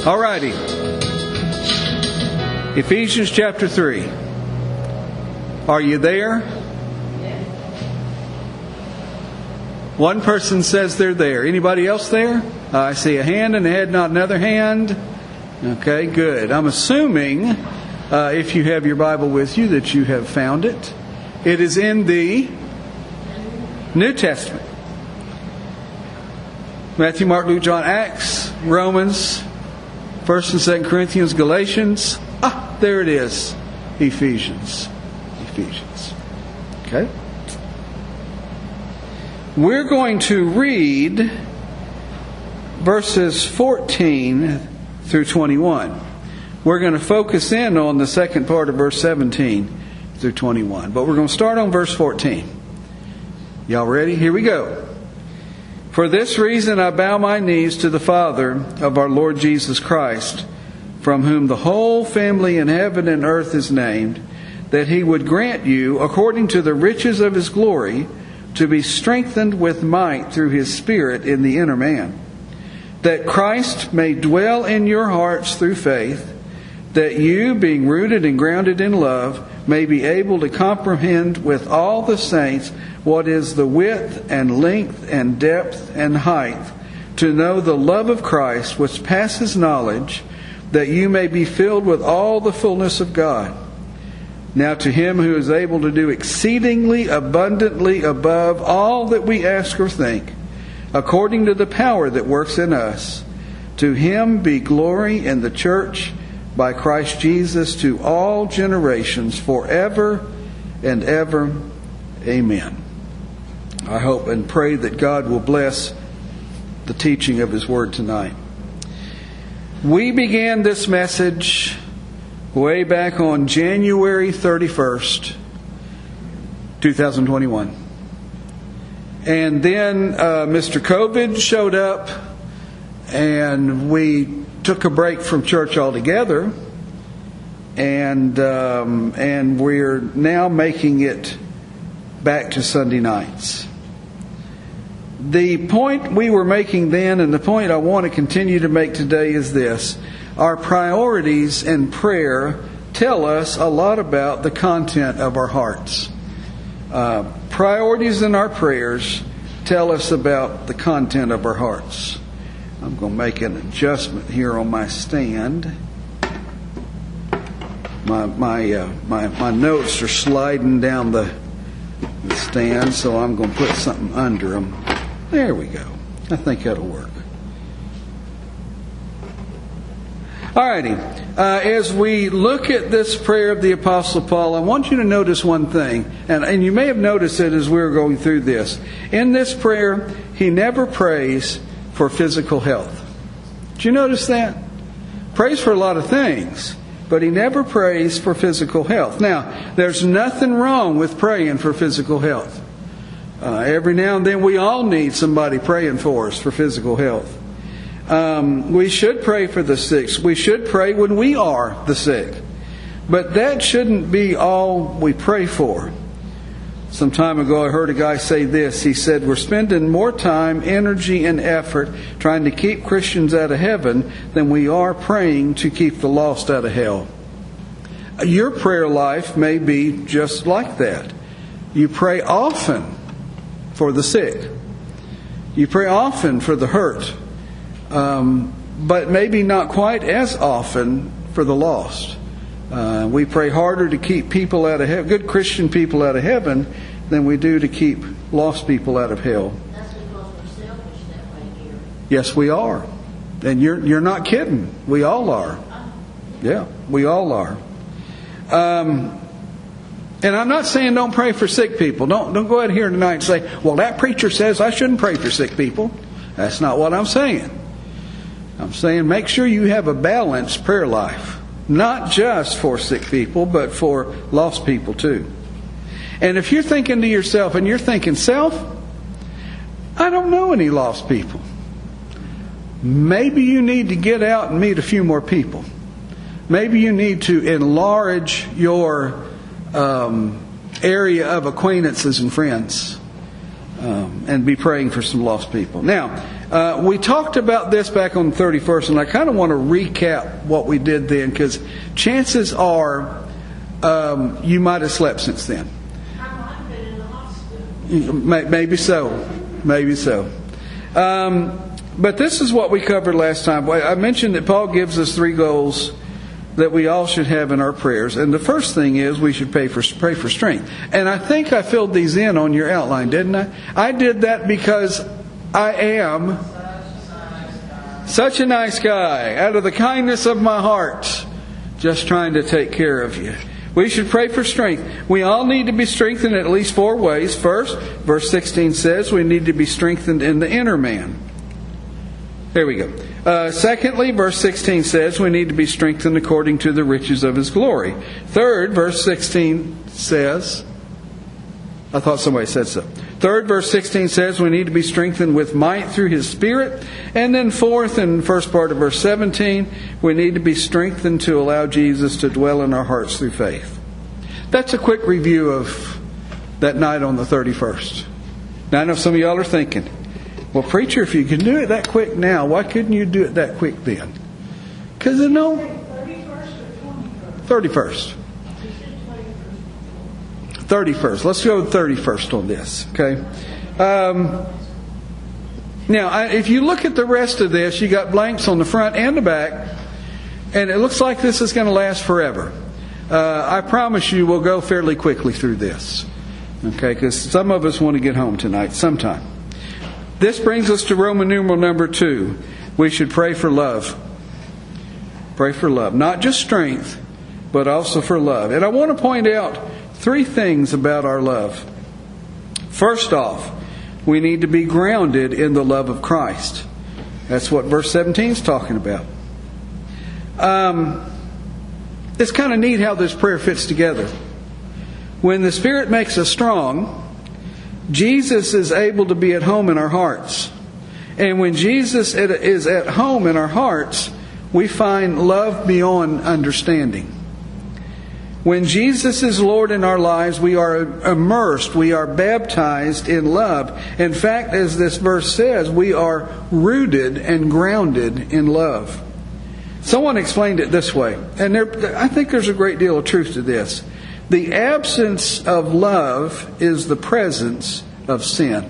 All righty. Ephesians chapter 3. Are you there? One person says they're there. Anybody else there? I see a hand and a head, not another hand. Okay, good. I'm assuming, if you have your Bible with you, that you have found it. It is in the New Testament. Matthew, Mark, Luke, John, Acts, Romans, 1st and 2nd Corinthians, Galatians. There it is. Ephesians. Okay. We're going to read verses 14 through 21. We're going to focus in on the second part of verse 17 through 21. But we're going to start on verse 14. Y'all ready? Here we go. For this reason I bow my knees to the Father of our Lord Jesus Christ, from whom the whole family in heaven and earth is named, that He would grant you, according to the riches of His glory, to be strengthened with might through His Spirit in the inner man, that Christ may dwell in your hearts through faith, that you, being rooted and grounded in love, may be able to comprehend with all the saints what is the width and length and depth and height, to know the love of Christ which passes knowledge, that you may be filled with all the fullness of God. Now to Him who is able to do exceedingly abundantly above all that we ask or think, according to the power that works in us, to Him be glory in the church by Christ Jesus to all generations forever and ever. Amen. I hope and pray that God will bless the teaching of His Word tonight. We began this message way back on January 31st, 2021. And then Mr. COVID showed up, and we took a break from church altogether. And we're now making it back to Sunday nights. The point we were making then, and the point I want to continue to make today, is this. Our priorities in prayer tell us a lot about the content of our hearts. Priorities in our prayers tell us about the content of our hearts. I'm going to make an adjustment here on my stand. My notes are sliding down the stand, so I'm going to put something under them. There we go. I think that'll work. Alrighty. As we look at this prayer of the Apostle Paul, I want you to notice one thing, and you may have noticed it as we were going through this. In this prayer, he never prays for physical health. Did you notice that? Prays for a lot of things, but he never prays for physical health. Now, there's nothing wrong with praying for physical health. Every now and then we all need somebody praying for us for physical health. We should pray for the sick. We should pray when we are the sick. But that shouldn't be all we pray for. Some time ago I heard a guy say this. He said, we're spending more time, energy, and effort trying to keep Christians out of heaven than we are praying to keep the lost out of hell. Your prayer life may be just like that. You pray often for the sick. You pray often for the hurt. But maybe not quite as often for the lost. We pray harder to keep people out of heaven, good Christian people out of heaven, than we do to keep lost people out of hell. That's because we're selfish that way here. Yes, we are. And you're not kidding. We all are. Yeah, we all are. And I'm not saying don't pray for sick people. Don't go out here tonight and say, well, that preacher says I shouldn't pray for sick people. That's not what I'm saying. I'm saying make sure you have a balanced prayer life. Not just for sick people, but for lost people too. And if you're thinking to yourself, and you're thinking, self, I don't know any lost people. Maybe you need to get out and meet a few more people. Maybe you need to enlarge your area of acquaintances and friends, and be praying for some lost people. Now, We talked about this back on the 31st, and I kind of want to recap what we did then, because chances are you might have slept since then. I might have been in the hospital. Maybe so. Maybe so. But this is what we covered last time. I mentioned that Paul gives us 3 goals that we all should have in our prayers. And the first thing is we should pray for strength. And I think I filled these in on your outline, didn't I? I did that because I am such a nice guy, out of the kindness of my heart, just trying to take care of you. We should pray for strength. We all need to be strengthened in at least 4 ways. First, verse 16 says we need to be strengthened in the inner man. There we go. Secondly, verse 16 says we need to be strengthened according to the riches of His glory. Third, verse 16 says, I thought somebody said so. Third, verse 16 says we need to be strengthened with might through His Spirit. And then fourth, in the first part of verse 17, we need to be strengthened to allow Jesus to dwell in our hearts through faith. That's a quick review of that night on the 31st. Now I know some of y'all are thinking, well, preacher, if you can do it that quick now, why couldn't you do it that quick then? Because I know 31st. 31st. Let's go with 31st on this. Okay. Now, if you look at the rest of this, you got blanks on the front and the back, and it looks like this is going to last forever. I promise you, we'll go fairly quickly through this. Okay, because some of us want to get home tonight sometime. This brings us to Roman numeral number 2. We should pray for love. Pray for love. Not just strength, but also for love. And I want to point out 3 things about our love. First off, we need to be grounded in the love of Christ. That's what verse 17 is talking about. It's kind of neat how this prayer fits together. When the Spirit makes us strong, Jesus is able to be at home in our hearts. And when Jesus is at home in our hearts, we find love beyond understanding. When Jesus is Lord in our lives, we are immersed, we are baptized in love. In fact, as this verse says, we are rooted and grounded in love. Someone explained it this way, and I think there's a great deal of truth to this. The absence of love is the presence of sin.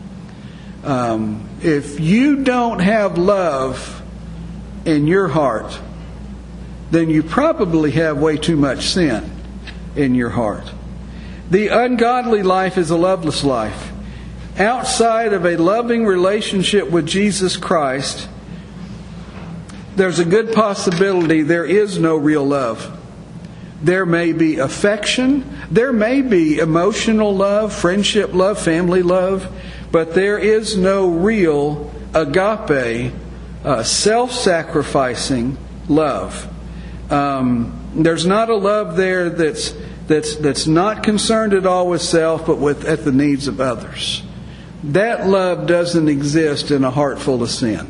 If you don't have love in your heart, then you probably have way too much sin in your heart. The ungodly life is a loveless life. Outside of a loving relationship with Jesus Christ, there's a good possibility there is no real love. There may be affection, there may be emotional love, friendship love, family love, but there is no real agape, self-sacrificing love. There's not a love there that's not concerned at all with self, but at the needs of others. That love doesn't exist in a heart full of sin.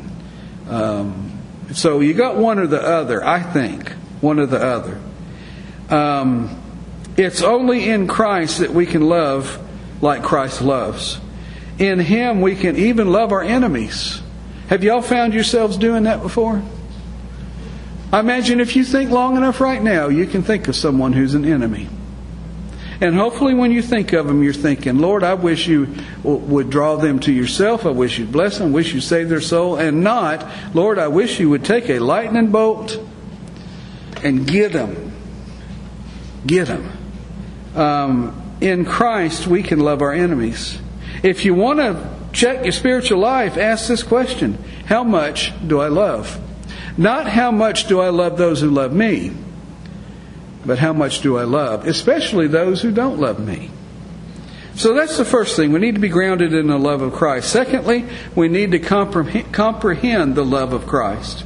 So you got one or the other, I think. One or the other. It's only in Christ that we can love like Christ loves. In Him we can even love our enemies. Have y'all found yourselves doing that before? I imagine if you think long enough right now, you can think of someone who's an enemy. And hopefully when you think of them, you're thinking, Lord, I wish you would draw them to yourself. I wish you'd bless them. I wish you'd save their soul. And not, Lord, I wish you would take a lightning bolt and get them. Get them. In Christ, we can love our enemies. If you want to check your spiritual life, ask this question. How much do I love? Not how much do I love those who love me, but how much do I love, especially those who don't love me. So that's the first thing. We need to be grounded in the love of Christ. Secondly, we need to comprehend the love of Christ.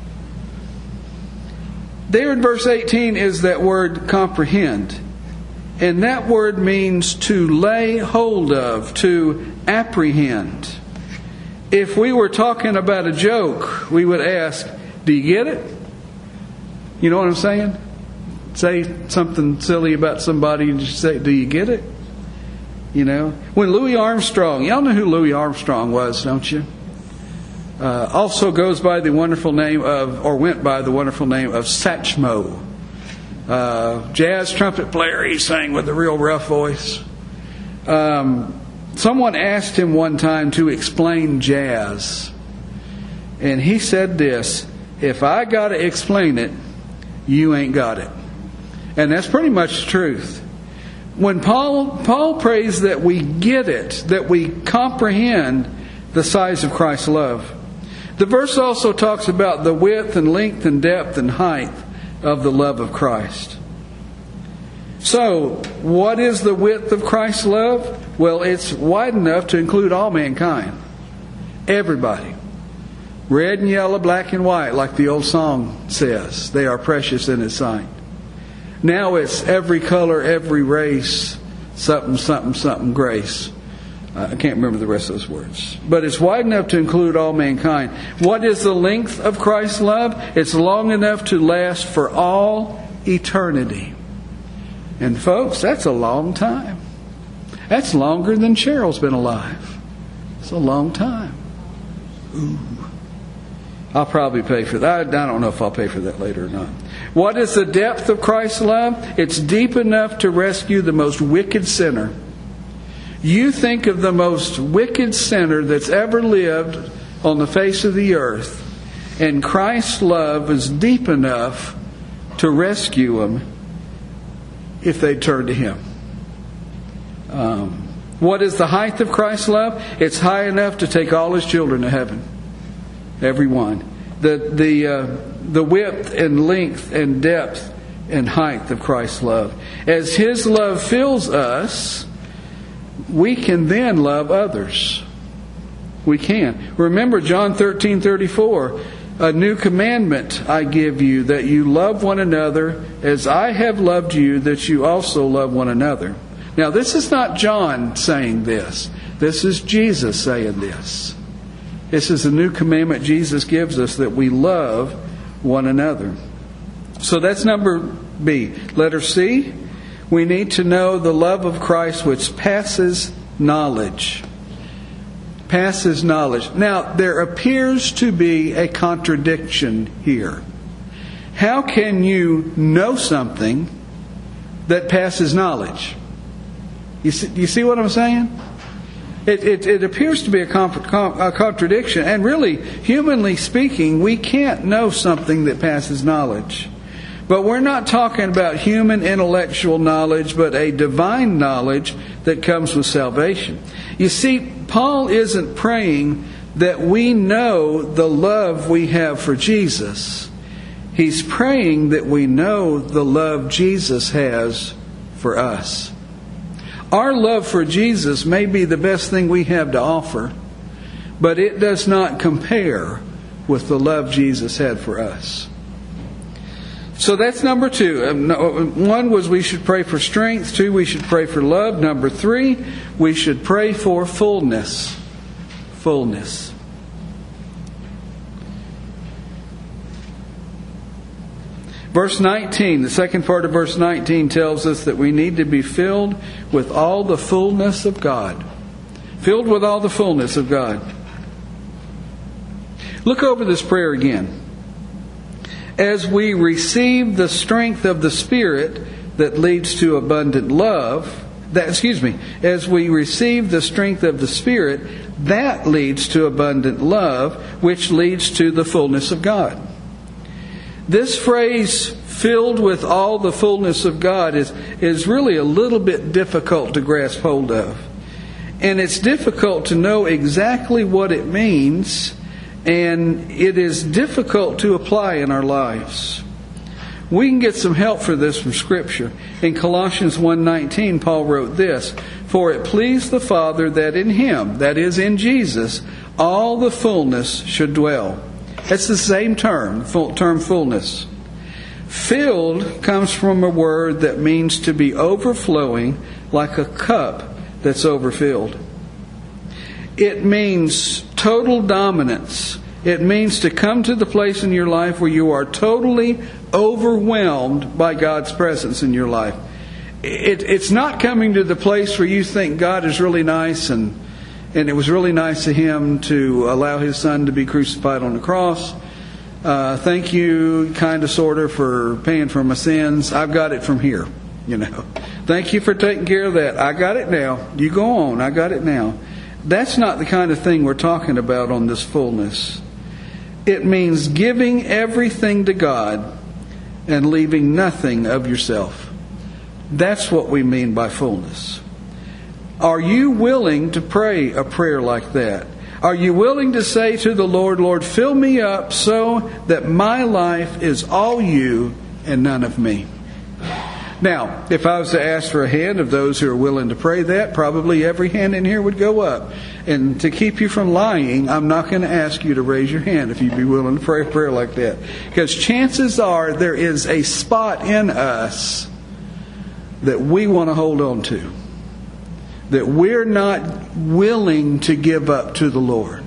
There in verse 18 is that word comprehend. And that word means to lay hold of, to apprehend. If we were talking about a joke, we would ask, do you get it? You know what I'm saying? Say something silly about somebody and just say, do you get it? You know? When Louis Armstrong, y'all know who Louis Armstrong was, don't you? Also goes by the wonderful name of, or went by the wonderful name of Satchmo. Jazz trumpet player, he sang with a real rough voice. Someone asked him one time to explain jazz. And he said this: if I got to explain it, you ain't got it. And that's pretty much the truth. When Paul prays that we get it, that we comprehend the size of Christ's love. The verse also talks about the width and length and depth and height of the love of Christ. So, what is the width of Christ's love? Well, it's wide enough to include all mankind. Everybody. Red and yellow, black and white, like the old song says. They are precious in His sight. Now it's every color, every race, something, something, something, grace. I can't remember the rest of those words. But it's wide enough to include all mankind. What is the length of Christ's love? It's long enough to last for all eternity. And folks, that's a long time. That's longer than Cheryl's been alive. It's a long time. Ooh. I'll probably pay for that. I don't know if I'll pay for that later or not. What is the depth of Christ's love? It's deep enough to rescue the most wicked sinner. You think of the most wicked sinner that's ever lived on the face of the earth, and Christ's love is deep enough to rescue them if they turn to Him. What is the height of Christ's love? It's high enough to take all His children to heaven. Every one. The width and length and depth and height of Christ's love. As His love fills us, we can then love others. We can. Remember John 13:34. A new commandment I give you, that you love one another as I have loved you, that you also love one another. Now, this is not John saying this. This is Jesus saying this. This is a new commandment Jesus gives us, that we love one another. So that's number B. Letter C. We need to know the love of Christ which passes knowledge. Passes knowledge. Now, there appears to be a contradiction here. How can you know something that passes knowledge? You see what I'm saying? It appears to be a contradiction. And really, humanly speaking, we can't know something that passes knowledge. But we're not talking about human intellectual knowledge, but a divine knowledge that comes with salvation. You see, Paul isn't praying that we know the love we have for Jesus. He's praying that we know the love Jesus has for us. Our love for Jesus may be the best thing we have to offer, but it does not compare with the love Jesus had for us. So that's number 2. 1 was we should pray for strength. 2, we should pray for love. Number 3, we should pray for fullness. Fullness. Verse 19, the second part of verse 19 tells us that we need to be filled with all the fullness of God. Filled with all the fullness of God. Look over this prayer again. As we receive the strength of the Spirit that leads to abundant love, as we receive the strength of the Spirit, that leads to abundant love, which leads to the fullness of God. This phrase, filled with all the fullness of God, is really a little bit difficult to grasp hold of. And it's difficult to know exactly what it means, and it is difficult to apply in our lives. We can get some help for this from Scripture. In Colossians 1:19, Paul wrote this: "For it pleased the Father that in Him," that is in Jesus, "all the fullness should dwell." That's the same term fullness. Filled comes from a word that means to be overflowing, like a cup that's overfilled. It means total dominance. It means to come to the place in your life where you are totally overwhelmed by God's presence in your life. It's not coming to the place where you think God is really nice and And it was really nice of Him to allow His Son to be crucified on the cross. Thank you, kind of, sort of, for paying for my sins. I've got it from here, you know. Thank you for taking care of that. I got it now. You go on. I got it now. That's not the kind of thing we're talking about on this fullness. It means giving everything to God and leaving nothing of yourself. That's what we mean by fullness. Are you willing to pray a prayer like that? Are you willing to say to the Lord, Lord, fill me up so that my life is all you and none of me? Now, if I was to ask for a hand of those who are willing to pray that, probably every hand in here would go up. And to keep you from lying, I'm not going to ask you to raise your hand if you'd be willing to pray a prayer like that. Because chances are there is a spot in us that we want to hold on to, that we're not willing to give up to the Lord.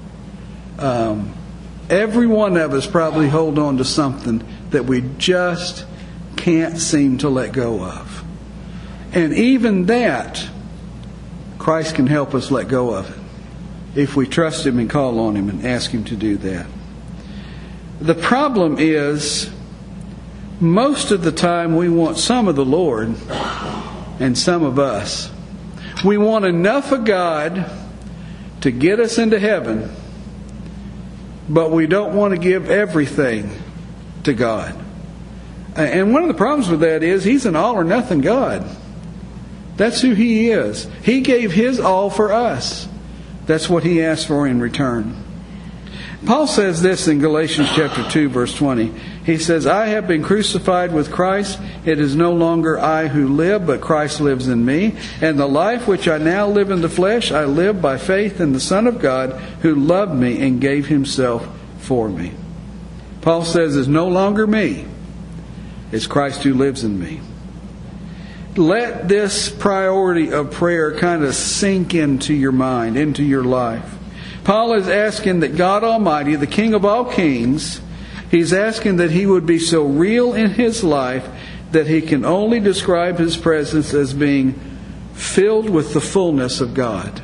Every one of us probably hold on to something that we just can't seem to let go of. And even that, Christ can help us let go of it if we trust Him and call on Him and ask Him to do that. The problem is, most of the time we want some of the Lord and some of us. We want enough of God to get us into heaven, but we don't want to give everything to God. And one of the problems with that is He's an all or nothing God. That's who He is. He gave His all for us. That's what He asked for in return. Paul says this in Galatians chapter 2, verse 20. He says, I have been crucified with Christ. It is no longer I who live, but Christ lives in me. And the life which I now live in the flesh, I live by faith in the Son of God, who loved me and gave Himself for me. Paul says, it's no longer me. It's Christ who lives in me. Let this priority of prayer kind of sink into your mind, into your life. Paul is asking that God Almighty, the King of all kings, he's asking that He would be so real in his life that he can only describe His presence as being filled with the fullness of God.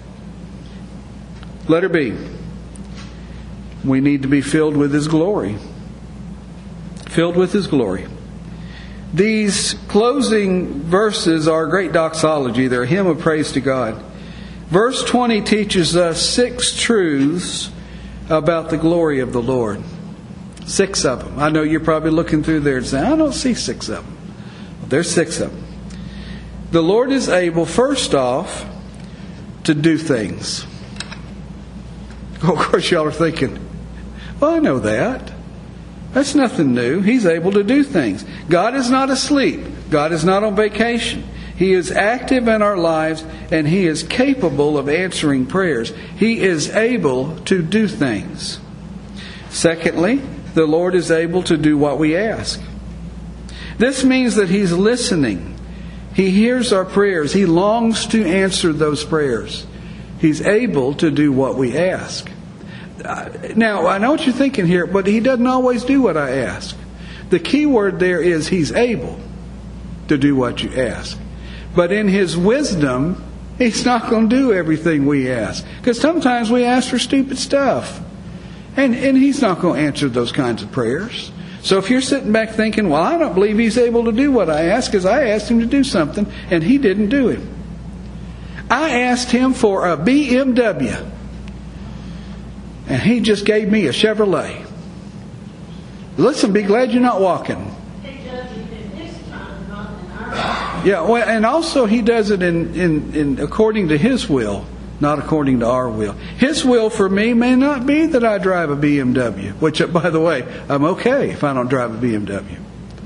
Letter B. We need to be filled with His glory. Filled with His glory. These closing verses are a great doxology. They're a hymn of praise to God. Verse 20 teaches us 6 truths about the glory of the Lord. 6 of them. I know you're probably looking through there and saying, I don't see 6 of them. Well, there's 6 of them. The Lord is able, first off, to do things. Of course, y'all are thinking, well, I know that. That's nothing new. He's able to do things. God is not asleep. God is not on vacation. He is active in our lives, and He is capable of answering prayers. He is able to do things. Secondly, the Lord is able to do what we ask. This means that He's listening. He hears our prayers. He longs to answer those prayers. He's able to do what we ask. Now, I know what you're thinking here, but He doesn't always do what I ask. The key word there is He's able to do what you ask. But in His wisdom, He's not going to do everything we ask. Because sometimes we ask for stupid stuff. And He's not going to answer those kinds of prayers. So if you're sitting back thinking, well, I don't believe He's able to do what I ask because I asked Him to do something and He didn't do it. I asked Him for a BMW. And He just gave me a Chevrolet. Listen, be glad you're not walking. He does it in His time, not in our time. Yeah, well, and also He does it in according to His will, not according to our will. His will for me may not be that I drive a BMW, which, by the way, I'm okay if I don't drive a BMW.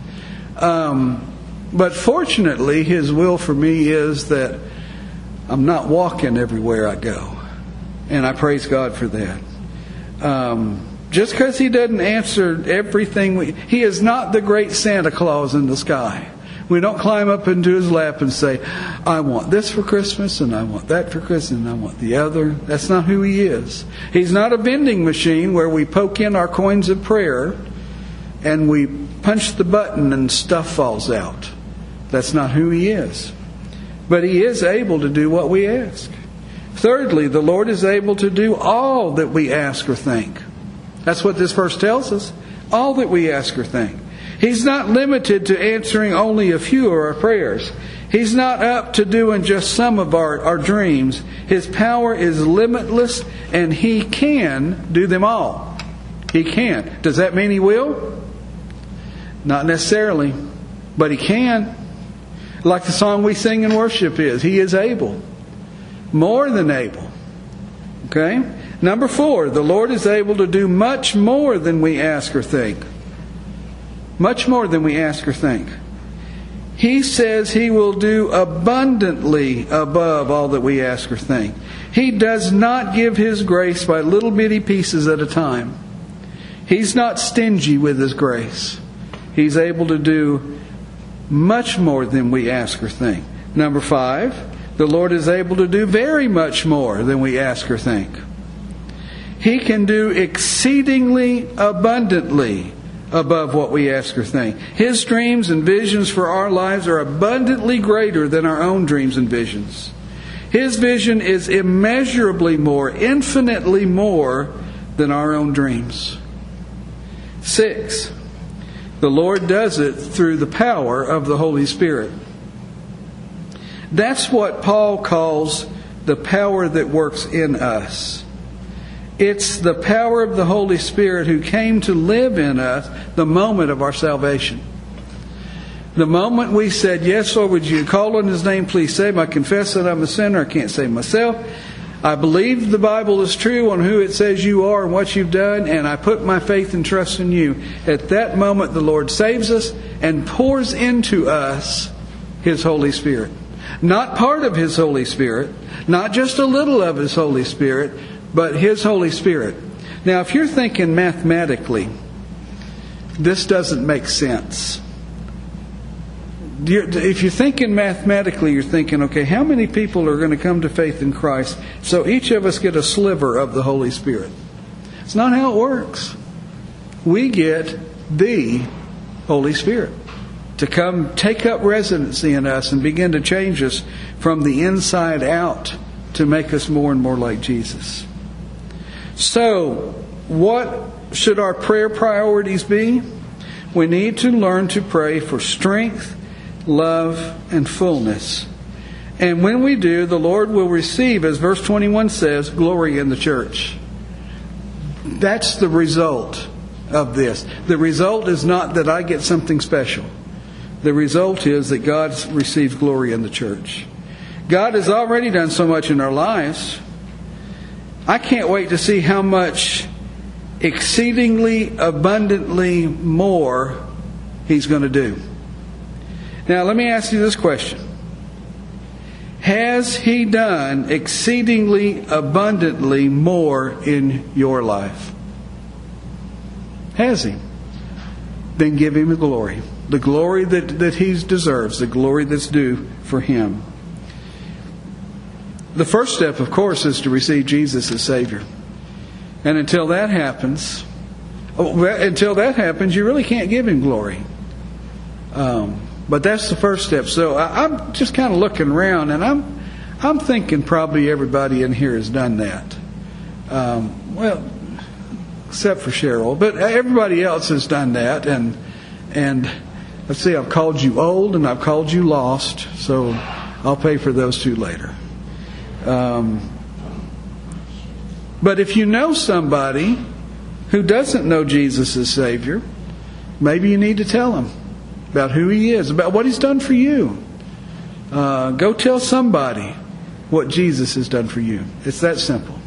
But fortunately, His will for me is that I'm not walking everywhere I go. And I praise God for that. Just because He doesn't answer everything, He is not the great Santa Claus in the sky. We don't climb up into His lap and say, I want this for Christmas, and I want that for Christmas, and I want the other. That's not who He is. He's not a vending machine where we poke in our coins of prayer and we punch the button and stuff falls out. That's not who He is. But He is able to do what we ask. Thirdly, the Lord is able to do all that we ask or think. That's what this verse tells us. All that we ask or think. He's not limited to answering only a few of our prayers. He's not up to doing just some of our dreams. His power is limitless, and He can do them all. He can. Does that mean He will? Not necessarily, but He can. Like the song we sing in worship is, He is able. More than able. Okay? Number 4, the Lord is able to do much more than we ask or think. Much more than we ask or think. He says He will do abundantly above all that we ask or think. He does not give His grace by little bitty pieces at a time. He's not stingy with His grace. He's able to do much more than we ask or think. Number 5, the Lord is able to do very much more than we ask or think. He can do exceedingly abundantly above what we ask or think. His dreams and visions for our lives are abundantly greater than our own dreams and visions. His vision is immeasurably more, infinitely more than our own dreams. 6, the Lord does it through the power of the Holy Spirit. That's what Paul calls the power that works in us. It's the power of the Holy Spirit who came to live in us the moment of our salvation. The moment we said, yes, Lord, would you call on His name, please save me. I confess that I'm a sinner. I can't save myself. I believe the Bible is true on who it says you are and what you've done, and I put my faith and trust in you. At that moment, the Lord saves us and pours into us His Holy Spirit. Not part of His Holy Spirit, not just a little of His Holy Spirit, but His Holy Spirit. Now, if you're thinking mathematically, this doesn't make sense. If you're thinking mathematically, you're thinking, okay, how many people are going to come to faith in Christ? So each of us get a sliver of the Holy Spirit. It's not how it works. We get the Holy Spirit to come take up residency in us and begin to change us from the inside out to make us more and more like Jesus. So, what should our prayer priorities be? We need to learn to pray for strength, love, and fullness. And when we do, the Lord will receive, as verse 21 says, glory in the church. That's the result of this. The result is not that I get something special. The result is that God receives glory in the church. God has already done so much in our lives. I can't wait to see how much exceedingly abundantly more He's going to do. Now, let me ask you this question. Has He done exceedingly abundantly more in your life? Has He? Then give Him the glory. The glory that He deserves. The glory that's due for Him. The first step, of course, is to receive Jesus as Savior. And until that happens, you really can't give Him glory. But that's the first step. So I'm just kind of looking around, and I'm thinking probably everybody in here has done that. Well, except for Cheryl, but everybody else has done that. And let's see, I've called you old and I've called you lost. So I'll pay for those two later. But if you know somebody who doesn't know Jesus as Savior, maybe you need to tell them about who He is, about what He's done for you. Go tell somebody what Jesus has done for you. It's that simple.